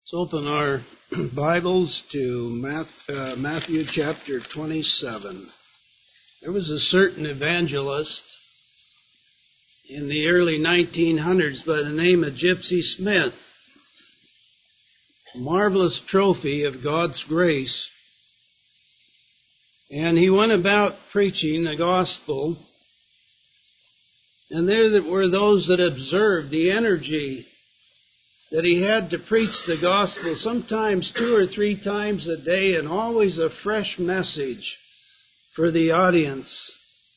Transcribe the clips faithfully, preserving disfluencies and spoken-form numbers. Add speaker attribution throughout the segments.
Speaker 1: Let's open our Bibles to Matthew chapter twenty-seven. There was a certain evangelist in the early nineteen hundreds by the name of Gypsy Smith. A marvelous trophy of God's grace. And he went about preaching the gospel. And there were those that observed the energy that he had to preach the gospel, sometimes two or three times a day, and always a fresh message for the audience.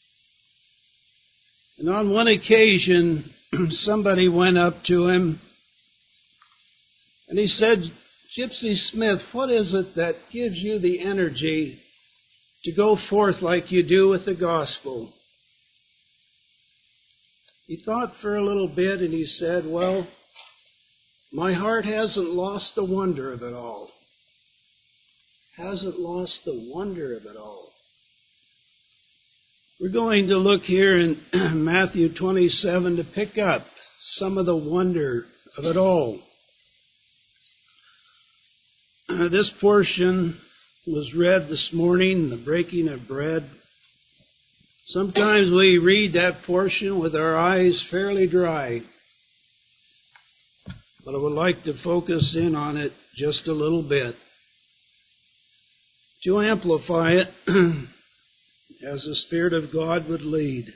Speaker 1: And on one occasion, somebody went up to him and he said, "Gypsy Smith, what is it that gives you the energy to go forth like you do with the gospel?" He thought for a little bit and he said, "Well, my heart hasn't lost the wonder of it all. Hasn't lost the wonder of it all." We're going to look here in Matthew twenty-seven to pick up some of the wonder of it all. Uh, this portion was read this morning, the breaking of bread. Sometimes we read that portion with our eyes fairly dry. But I would like to focus in on it just a little bit to amplify it as the Spirit of God would lead.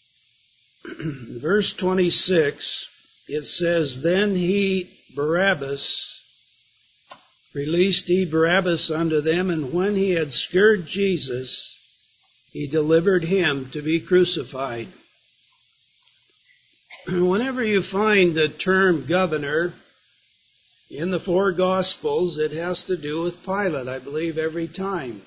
Speaker 1: Verse twenty-six, it says, "Then he, Barabbas, released he Barabbas unto them, and when he had scourged Jesus, he delivered him to be crucified." Whenever you find the term governor in the four Gospels, it has to do with Pilate, I believe, every time.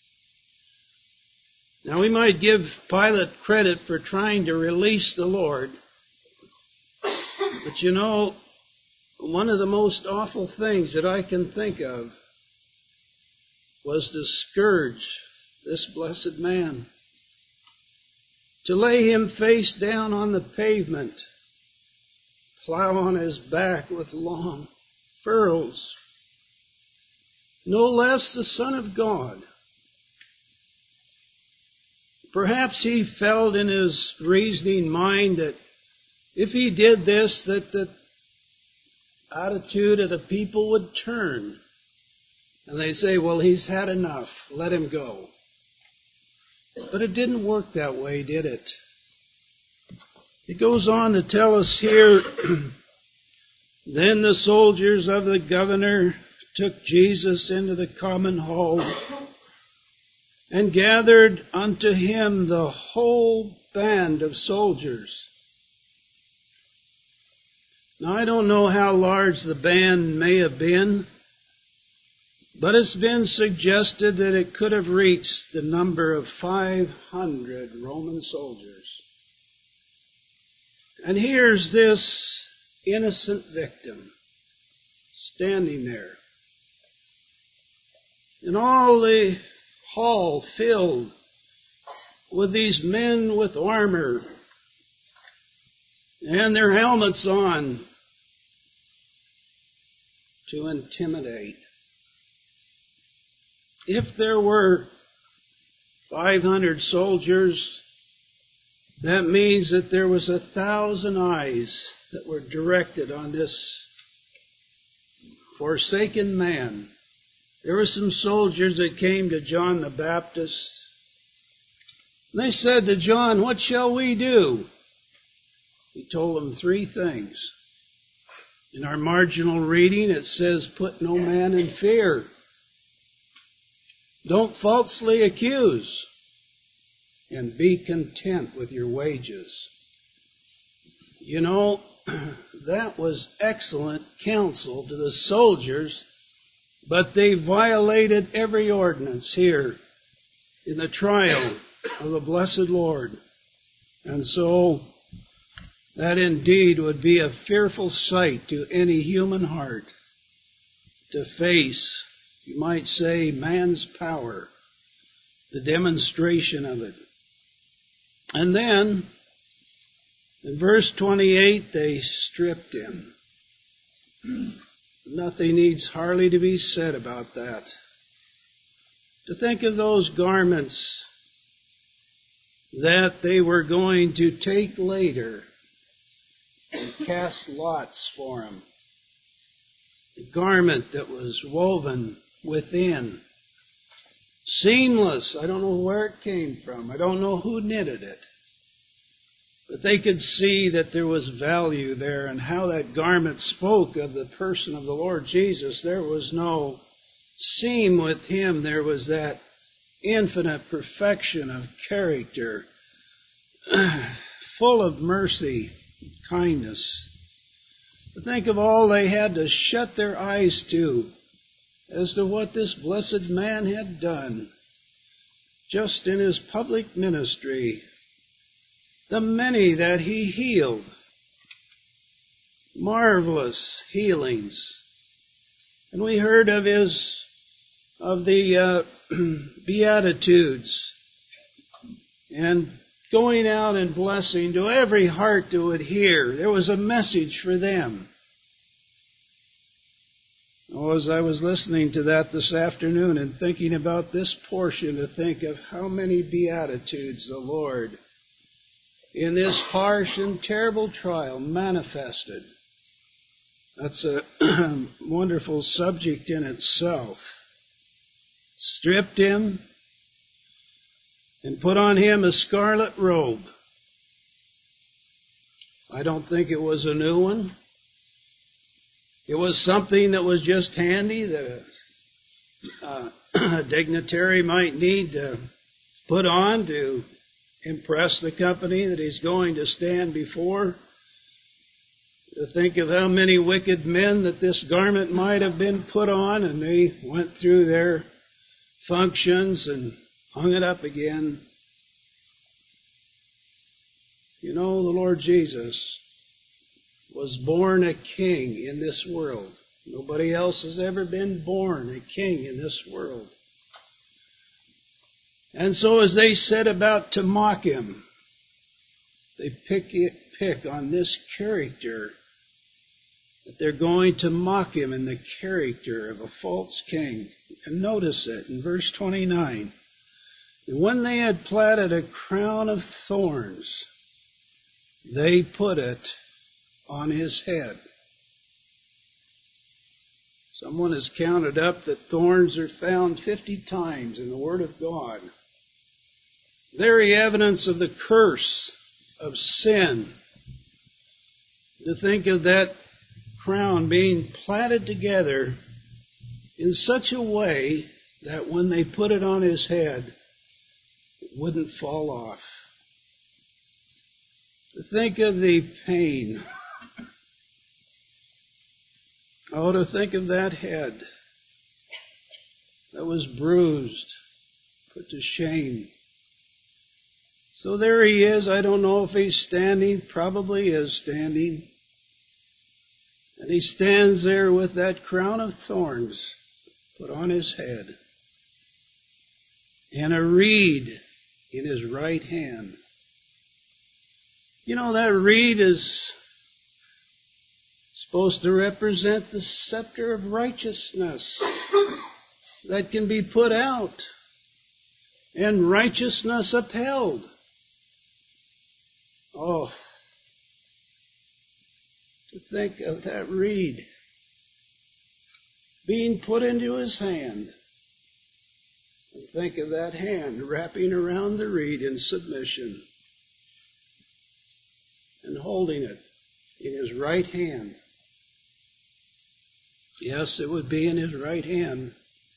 Speaker 1: Now, we might give Pilate credit for trying to release the Lord, but you know, one of the most awful things that I can think of was to scourge this blessed man, to lay him face down on the pavement, plow on his back with long furrows. No less the Son of God. Perhaps he felt in his reasoning mind that if he did this, that the attitude of the people would turn. And they say, "Well, he's had enough. Let him go." But it didn't work that way, did it? It goes on to tell us here, "Then the soldiers of the governor took Jesus into the common hall and gathered unto him the whole band of soldiers." Now, I don't know how large the band may have been, but it's been suggested that it could have reached the number of five hundred Roman soldiers. And here's this innocent victim standing there, and all the hall filled with these men with armor and their helmets on to intimidate. If there were five hundred soldiers, that means that there was a thousand eyes that were directed on this forsaken man. There were some soldiers that came to John the Baptist, and they said to John, "What shall we do?" He told them three things. In our marginal reading, it says, "Put no man in fear. Don't falsely accuse, and be content with your wages." You know, that was excellent counsel to the soldiers, but they violated every ordinance here in the trial of the blessed Lord. And so, that indeed would be a fearful sight to any human heart, to face, you might say, man's power, the demonstration of it. And then, in verse twenty-eight, they stripped him. Nothing needs hardly to be said about that. To think of those garments that they were going to take later and cast lots for him. The garment that was woven within. Seamless. I don't know where it came from. I don't know who knitted it. But they could see that there was value there and how that garment spoke of the person of the Lord Jesus. There was no seam with him. There was that infinite perfection of character, full of mercy, kindness. But think of all they had to shut their eyes to as to what this blessed man had done just in his public ministry. The many that he healed. Marvelous healings. And we heard of his, of the uh, Beatitudes. And going out and blessing to every heart that would hear. There was a message for them. Oh, as I was listening to that this afternoon and thinking about this portion, to think of how many Beatitudes the Lord in this harsh and terrible trial manifested. That's a wonderful subject in itself. Stripped him and put on him a scarlet robe. I don't think it was a new one. It was something that was just handy that a, uh, a dignitary might need to put on to impress the company that he's going to stand before. To think of how many wicked men that this garment might have been put on, and they went through their functions and hung it up again. You know, the Lord Jesus was born a king in this world. Nobody else has ever been born a king in this world. And so as they set about to mock him, they pick, pick on this character, that they're going to mock him in the character of a false king. And notice it in verse twenty-nine. And when they had platted a crown of thorns, they put it on his head. Someone has counted up that thorns are found fifty times in the Word of God. Very evidence of the curse of sin. To think of that crown being plaited together in such a way that when they put it on his head, it wouldn't fall off. To think of the pain. Oh, to think of that head that was bruised, put to shame. So there he is. I don't know if he's standing. Probably is standing. And he stands there with that crown of thorns put on his head and a reed in his right hand. You know, that reed is supposed to represent the scepter of righteousness that can be put out and righteousness upheld. Oh, to think of that reed being put into his hand. And think of that hand wrapping around the reed in submission and holding it in his right hand. Yes, it would be in his right hand.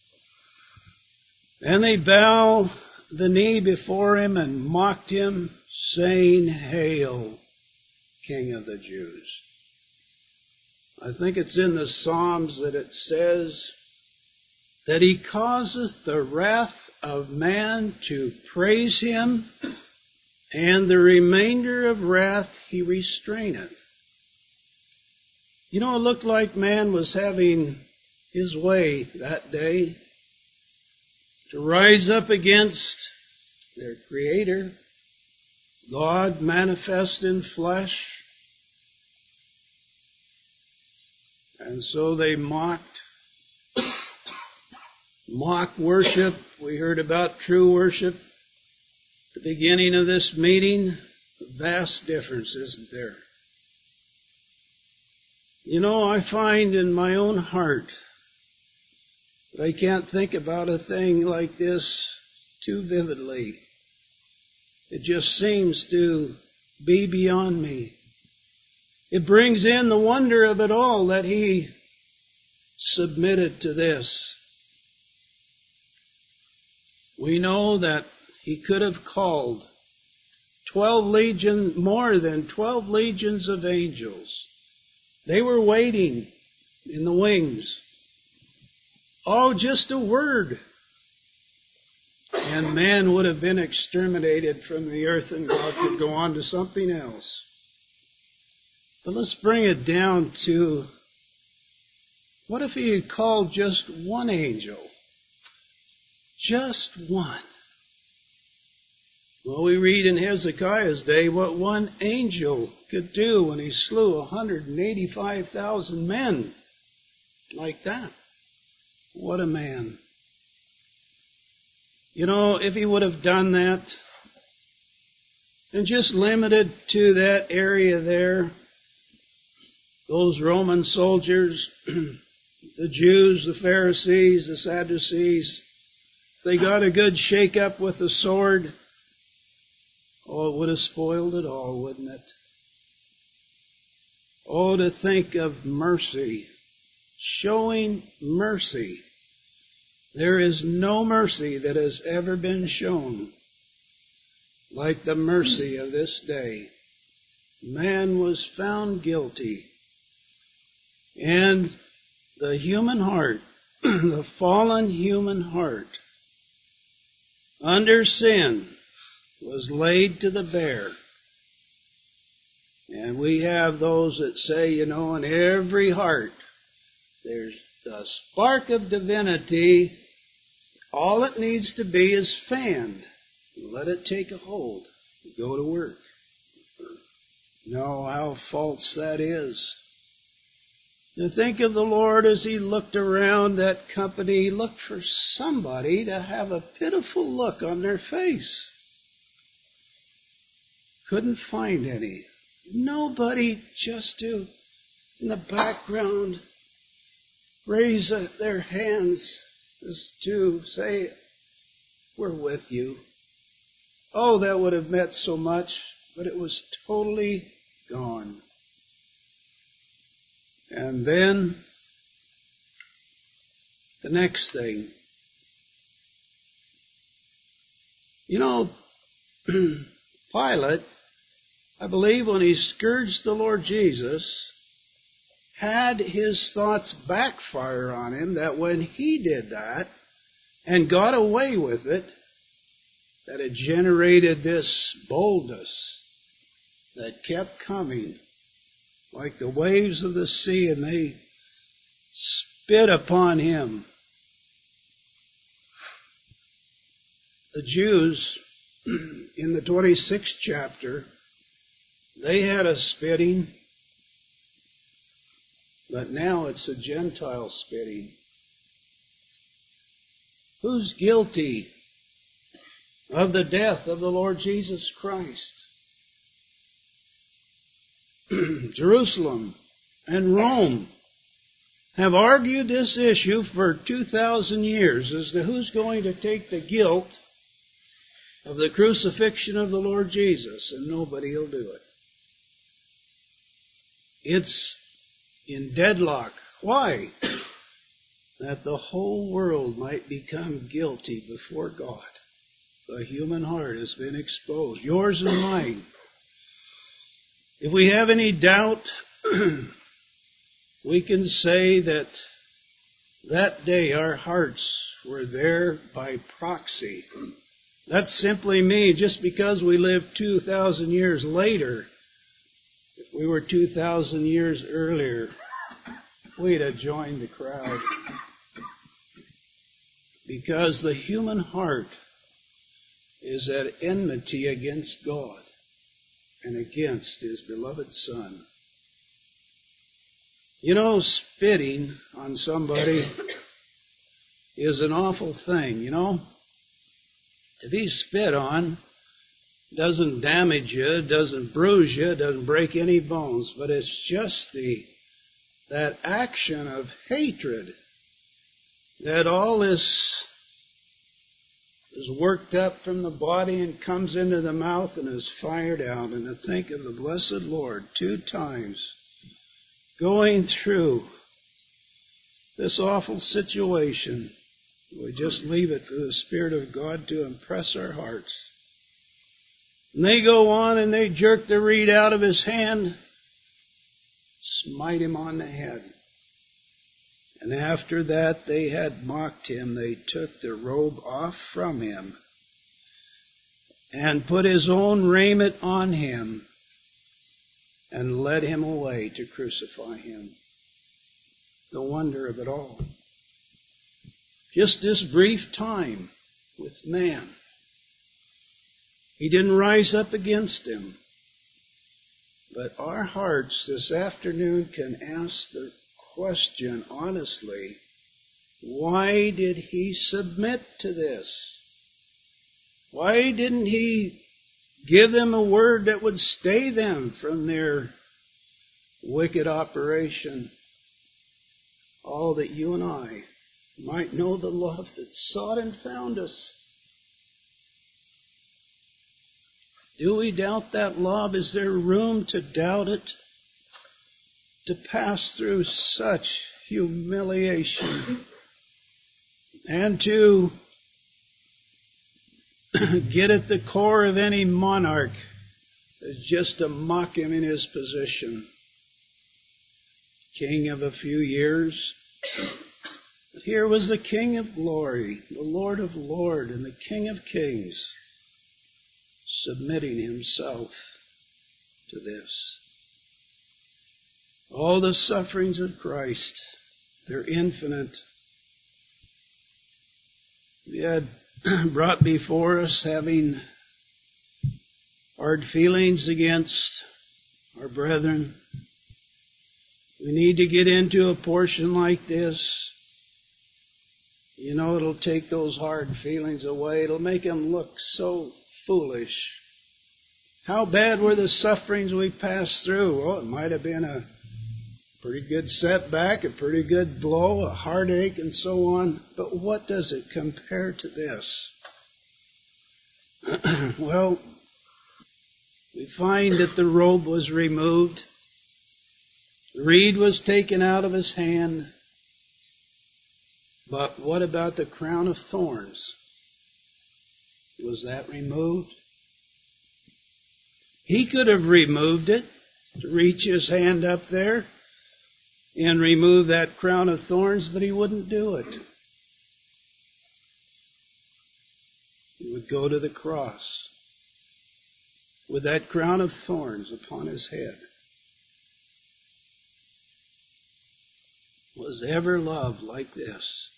Speaker 1: And they bow the knee before him and mocked him, saying, Hail, King of the Jews. I think it's in the Psalms that it says that he causeth the wrath of man to praise him, and the remainder of wrath he restraineth. You know, it looked like man was having his way that day to rise up against their Creator, God manifest in flesh. And so they mocked, mock worship. We heard about true worship at the beginning of this meeting. A vast difference, isn't there? You know, I find in my own heart that I can't think about a thing like this too vividly. It just seems to be beyond me. It brings in the wonder of it all that he submitted to this. We know that he could have called twelve legions, more than twelve legions of angels. They were waiting in the wings. Oh, just a word. And man would have been exterminated from the earth and God could go on to something else. But let's bring it down to, what if he had called just one angel? Just one. Well, we read in Hezekiah's day what one angel could do when he slew one hundred eighty-five thousand men. Like that. What a man. You know, if he would have done that and just limited to that area there, those Roman soldiers, the Jews, the Pharisees, the Sadducees, if they got a good shake-up with the sword, oh, it would have spoiled it all, wouldn't it? Oh, to think of mercy, showing mercy. There is no mercy that has ever been shown like the mercy of this day. Man was found guilty. And the human heart, the fallen human heart, under sin, was laid to the bare. And we have those that say, you know, in every heart, there's a spark of divinity. All it needs to be is fanned. Let it take a hold. Go to work. No, how false that is. And think of the Lord as he looked around that company. He looked for somebody to have a pitiful look on their face. Couldn't find any. Nobody just to, in the background, raise their hands as to say, we're with you. Oh, that would have meant so much, but it was totally gone. And then, the next thing. You know, Pilate, I believe when he scourged the Lord Jesus, had his thoughts backfire on him that when he did that and got away with it, that it generated this boldness that kept coming like the waves of the sea, and they spit upon him. The Jews, in the twenty-sixth chapter, they had a spitting, but now it's a Gentile spitting. Who's guilty of the death of the Lord Jesus Christ? Jerusalem and Rome have argued this issue for two thousand years as to who's going to take the guilt of the crucifixion of the Lord Jesus, and nobody will do it. It's in deadlock. Why? That the whole world might become guilty before God. The human heart has been exposed, yours and mine. If we have any doubt, we can say that that day our hearts were there by proxy. That simply means just because we lived two thousand years later, if we were two thousand years earlier, we'd have joined the crowd. Because the human heart is at enmity against God and against His beloved Son. You know, spitting on somebody is an awful thing, you know. To be spit on doesn't damage you, doesn't bruise you, doesn't break any bones, but it's just the that action of hatred that all this is worked up from the body and comes into the mouth and is fired out. And to think of the blessed Lord two times going through this awful situation, we just leave it for the Spirit of God to impress our hearts. And they go on and they jerk the reed out of his hand, smite him on the head. And after that they had mocked him, they took the robe off from him and put his own raiment on him and led him away to crucify him. The wonder of it all. Just this brief time with man. He didn't rise up against him. But our hearts this afternoon can ask the question honestly, why did he submit to this? Why didn't he give them a word that would stay them from their wicked operation? All that you and I might know the love that sought and found us. Do we doubt that love? Is there room to doubt it? To pass through such humiliation and to get at the core of any monarch is just to mock him in his position. King of a few years. But here was the King of glory, the Lord of lords, and the King of kings, submitting himself to this. All the sufferings of Christ, they're infinite. We had brought before us having hard feelings against our brethren. We need to get into a portion like this. You know, it'll take those hard feelings away. It'll make them look so foolish. How bad were the sufferings we passed through? Oh, it might have been a pretty good setback, a pretty good blow, a heartache, and so on. But what does it compare to this? Well, we find that the robe was removed. The reed was taken out of his hand. But what about the crown of thorns? Was that removed? He could have removed it, to reach his hand up there and remove that crown of thorns, but he wouldn't do it. He would go to the cross with that crown of thorns upon his head. Was ever love like this?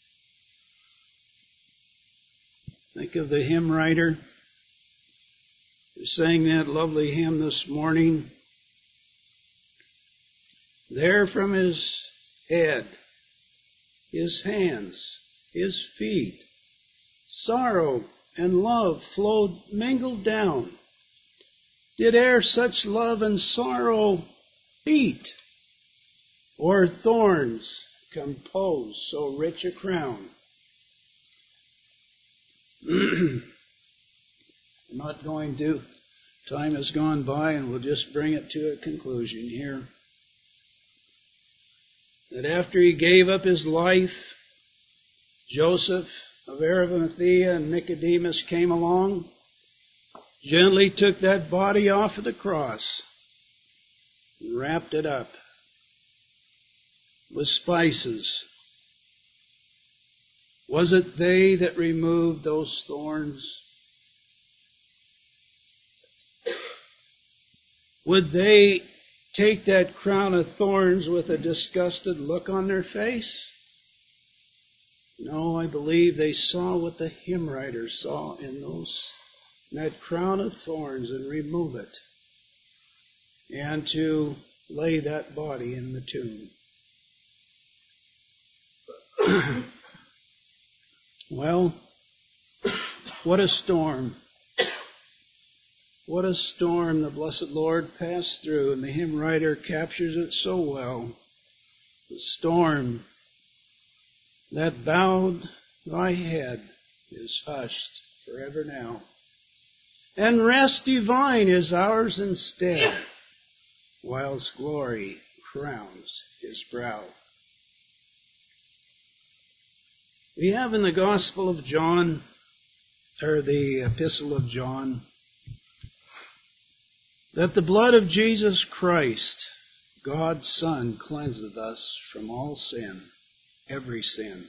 Speaker 1: Think of the hymn writer who sang that lovely hymn this morning. There from his head, his hands, his feet, sorrow and love flowed mingled down. Did e'er such love and sorrow beat, or thorns compose so rich a crown? I'm not going to. Time has gone by, and we'll just bring it to a conclusion here. That after he gave up his life, Joseph of Arimathea and Nicodemus came along, gently took that body off of the cross, and wrapped it up with spices. Was it they that removed those thorns? Would they take that crown of thorns with a disgusted look on their face? No, I believe they saw what the hymn writer saw in those in that crown of thorns, and remove it, and to lay that body in the tomb. Well, what a storm. What a storm the blessed Lord passed through, and the hymn writer captures it so well. The storm that bowed thy head is hushed forever now, and rest divine is ours instead, whilst glory crowns his brow. We have in the Gospel of John, or the Epistle of John, that the blood of Jesus Christ, God's Son, cleanseth us from all sin, every sin.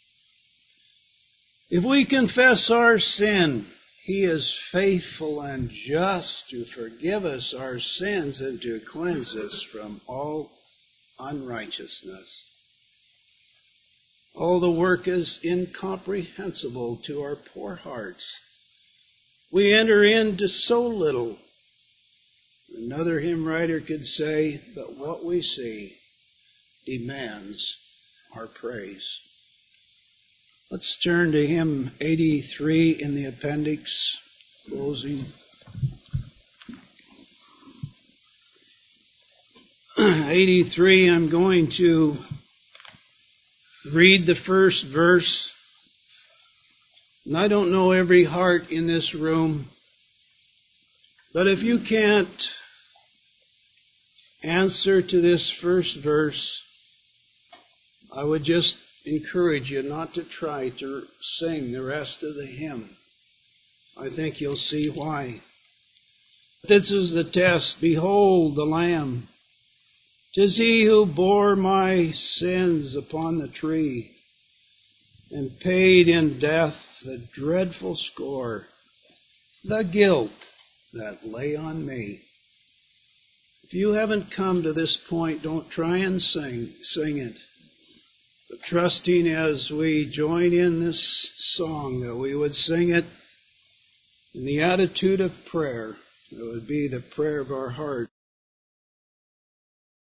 Speaker 1: If we confess our sin, He is faithful and just to forgive us our sins and to cleanse us from all unrighteousness. All the work is incomprehensible to our poor hearts. We enter into so little. Another hymn writer could say, but what we see demands our praise. Let's turn to hymn eighty-three in the appendix, closing. eighty-three, I'm going to read the first verse. And I don't know every heart in this room, but if you can't answer to this first verse, I would just encourage you not to try to sing the rest of the hymn. I think you'll see why. This is the test. Behold the Lamb. 'Tis He who bore my sins upon the tree and paid in death the dreadful score, the guilt that lay on me. If you haven't come to this point, don't try and sing, sing it. But trusting as we join in this song that we would sing it in the attitude of prayer. It would be the prayer of our heart.